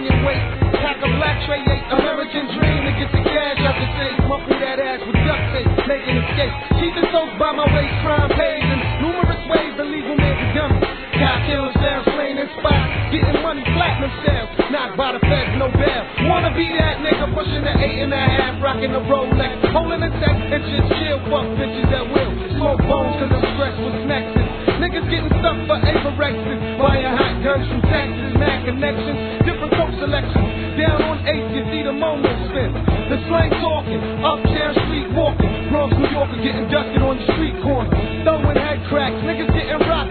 Kenyan weight. Pack a black tray, American dream to get the cash out the safe. Muffle that ass with duct tape, making escape. Keeping soaked by my waist, crime pays in numerous ways. The legal man be dummy. Got killers down, slain in spots, getting money, platinum sales. Knocked by the feds, no bail. Wanna be that nigga, pushing the 8.5, rocking the Rolex, holding the sex inches, chill, fuck bitches at will. Smoke bones 'cause I'm stressed with Nexus. Niggas getting stuck for avorexes, buying hot guns from Texas, mad connections, different coke selections. Down on 8th, you see the moment spin. The slang talking, uptown street walking. Bronx, New Yorker getting dusted on the street corner. Throwing head cracks, niggas getting rocked.